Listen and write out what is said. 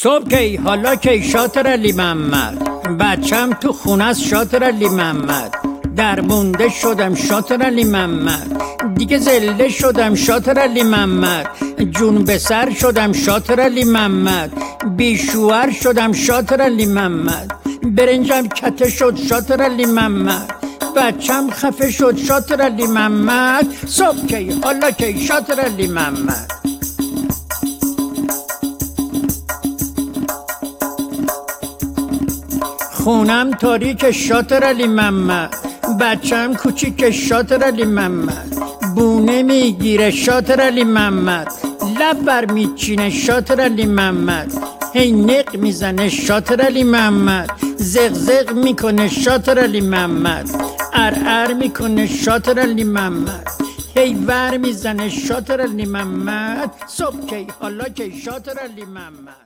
صبح کی حالا کی شاطر علی محمد، بچم تو خونه است شاطر علی محمد، در مونده شدم شاطر علی محمد، دیگه زله شدم شاطر علی محمد، جون به سر شدم شاطر علی محمد، بیشوهر شدم شاطر علی محمد، برنجم کته شد شاطر علی محمد، بچم خفه شد شاطر علی محمد. صبح کی حالا کی شاطر علی محمد. خونم تاریک شاطر علی محمد، بچم کوچیک شاطر علی محمد، بونه میگیره شاطر علی محمد، لب بر میچینه شاطر علی محمد، هی نق میزنه شاطر علی محمد، زغزغ میکنه شاطر علی محمد، ار میکنه شاطر علی محمد، هی ور میزنه شاطر علی محمد. صبح کی حالا کی شاطر علی محمد.